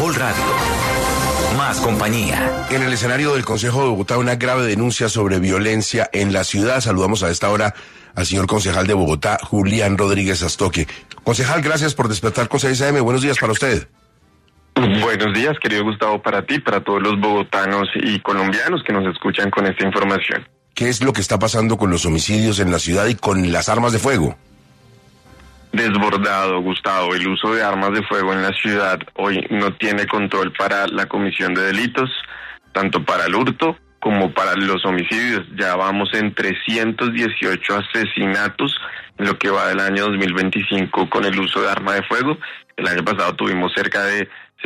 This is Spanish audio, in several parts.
Caracol Radio. Más compañía. En el escenario del Consejo de Bogotá, una grave denuncia sobre violencia en la ciudad. Saludamos a esta hora al señor concejal de Bogotá, Julián Rodríguez Astoque. Concejal, gracias por despertar con 6 AM. Buenos días para usted. Buenos días, querido Gustavo, para ti, para todos los bogotanos y colombianos que nos escuchan con esta información. ¿Qué es lo que está pasando con los homicidios en la ciudad y con las armas de fuego? Desbordado, Gustavo. El uso de armas de fuego en la ciudad hoy no tiene control para la comisión de delitos, tanto para el hurto como para los homicidios. Ya vamos en 318 asesinatos en lo que va del año 2025 con el uso de arma de fuego. El año pasado tuvimos cerca de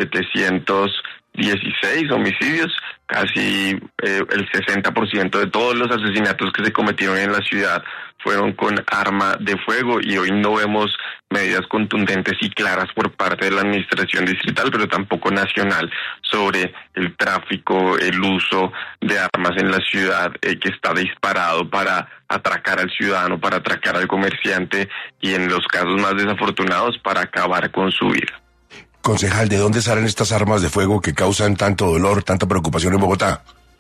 716 homicidios, casi el 60% de todos los asesinatos que se cometieron en la ciudad fueron con arma de fuego, y hoy no vemos medidas contundentes y claras por parte de la administración distrital, pero tampoco nacional, sobre el tráfico, el uso de armas en la ciudad, que está disparado para atracar al ciudadano, para atracar al comerciante y, en los casos más desafortunados, para acabar con su vida. Concejal, ¿de dónde salen estas armas de fuego que causan tanto dolor, tanta preocupación en Bogotá?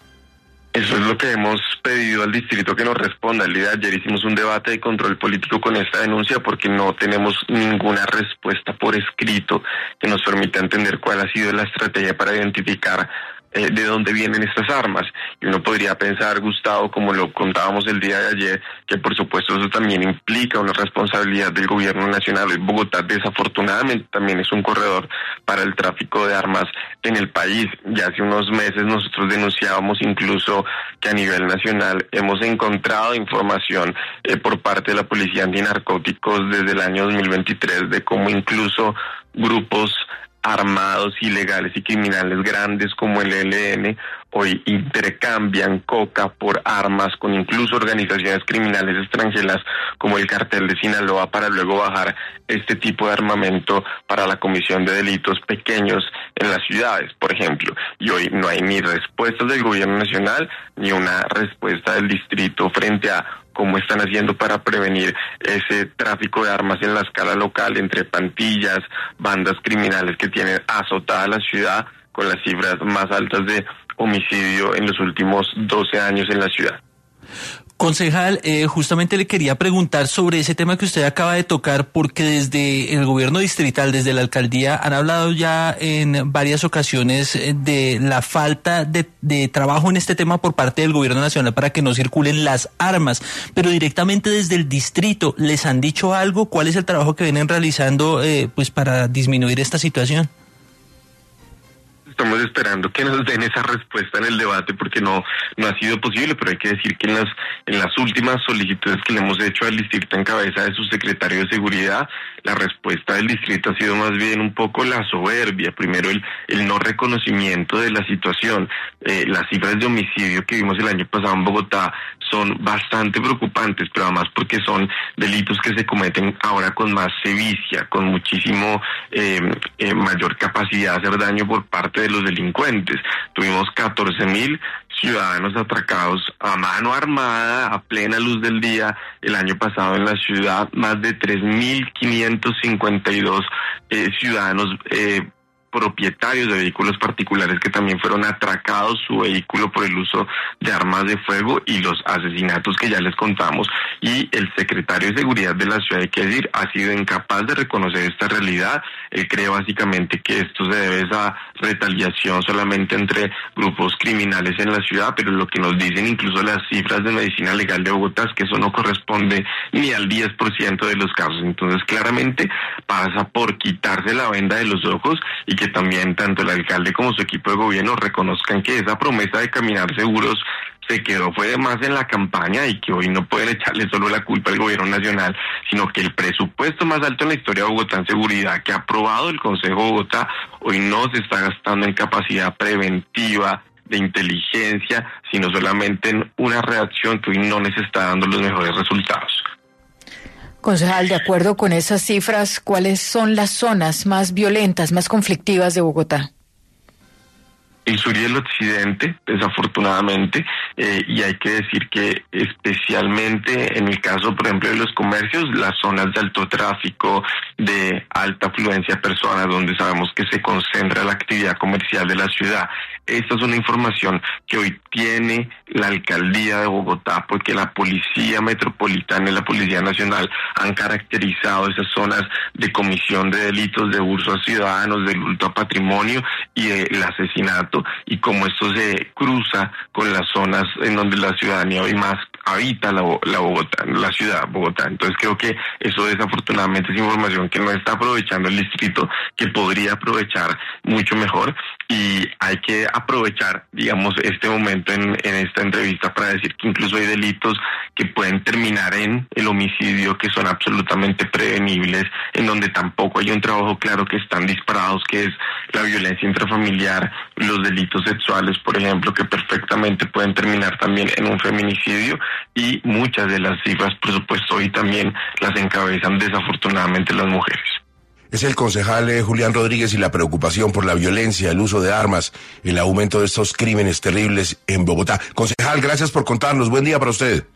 Eso es lo que hemos pedido al distrito que nos responda. El día de ayer hicimos un debate de control político con esta denuncia porque no tenemos ninguna respuesta por escrito que nos permita entender cuál ha sido la estrategia para identificar de dónde vienen estas armas. Y uno podría pensar, Gustavo, como lo contábamos el día de ayer, que por supuesto eso también implica una responsabilidad del gobierno nacional. Bogotá, desafortunadamente, también es un corredor para el tráfico de armas en el país. Ya hace unos meses nosotros denunciábamos incluso que a nivel nacional hemos encontrado información por parte de la Policía Antinarcóticos desde el año 2023 de cómo incluso grupos armados, ilegales y criminales grandes como el ELN hoy intercambian coca por armas con incluso organizaciones criminales extranjeras como el Cartel de Sinaloa, para luego bajar este tipo de armamento para la comisión de delitos pequeños en las ciudades, por ejemplo. Y hoy no hay ni respuestas del gobierno nacional ni una respuesta del distrito frente a cómo están haciendo para prevenir ese tráfico de armas en la escala local entre pandillas, bandas criminales que tienen azotada la ciudad con las cifras más altas de homicidio en los últimos 12 años en la ciudad. Concejal, justamente le quería preguntar sobre ese tema que usted acaba de tocar, porque desde el gobierno distrital, desde la alcaldía, han hablado ya en varias ocasiones de la falta de trabajo en este tema por parte del gobierno nacional para que no circulen las armas, pero directamente desde el distrito, ¿les han dicho algo? ¿Cuál es el trabajo que vienen realizando pues para disminuir esta situación? Estamos esperando que nos den esa respuesta en el debate porque no ha sido posible, pero hay que decir que en las últimas solicitudes que le hemos hecho al distrito en cabeza de su secretario de Seguridad, la respuesta del distrito ha sido más bien un poco la soberbia. Primero el no reconocimiento de la situación. Las cifras de homicidio que vimos el año pasado en Bogotá son bastante preocupantes, pero además porque son delitos que se cometen ahora con más sevicia, con muchísimo mayor capacidad de hacer daño por parte de los delincuentes. Tuvimos 14.000 ciudadanos atracados a mano armada, a plena luz del día, el año pasado en la ciudad, más de 3.552 ciudadanos propietarios de vehículos particulares que también fueron atracados su vehículo por el uso de armas de fuego, y los asesinatos que ya les contamos. Y el secretario de Seguridad de la ciudad, hay que decir, ha sido incapaz de reconocer esta realidad. Él cree básicamente que esto se debe a esa retaliación solamente entre grupos criminales en la ciudad, pero lo que nos dicen incluso las cifras de Medicina Legal de Bogotá es que eso no corresponde ni al 10% de los casos. Entonces claramente pasa por quitarse la venda de los ojos, y que también tanto el alcalde como su equipo de gobierno reconozcan que esa promesa de caminar seguros se quedó fue de más en la campaña, y que hoy no pueden echarle solo la culpa al gobierno nacional, sino que el presupuesto más alto en la historia de Bogotá en seguridad que ha aprobado el Consejo de Bogotá hoy no se está gastando en capacidad preventiva, de inteligencia, sino solamente en una reacción que hoy no les está dando los mejores resultados. Concejal, de acuerdo con esas cifras, ¿cuáles son las zonas más violentas, más conflictivas de Bogotá? el sur y el occidente, desafortunadamente, y hay que decir que especialmente en el caso, por ejemplo, de los comercios, las zonas de alto tráfico, de alta afluencia de personas, donde sabemos que se concentra la actividad comercial de la ciudad. Esta es una información que hoy tiene la alcaldía de Bogotá, porque la policía metropolitana y la policía nacional han caracterizado esas zonas de comisión de delitos de abuso a ciudadanos, del hurto a patrimonio y del asesinato, y como esto se cruza con las zonas en donde la ciudadanía hoy más habita la ciudad Bogotá. Entonces creo que eso desafortunadamente es información que no está aprovechando el distrito, que podría aprovechar mucho mejor, y hay que aprovechar, digamos, este momento en esta entrevista para decir que incluso hay delitos que pueden terminar en el homicidio, que son absolutamente prevenibles, en donde tampoco hay un trabajo claro, que están disparados, que es la violencia intrafamiliar, los delitos sexuales, por ejemplo, que perfectamente pueden terminar también en un feminicidio, y muchas de las cifras, por supuesto, hoy también las encabezan desafortunadamente las mujeres. Es el concejal Julián Rodríguez, y la preocupación por la violencia, el uso de armas, el aumento de estos crímenes terribles en Bogotá. Concejal, gracias por contarnos. Buen día para usted.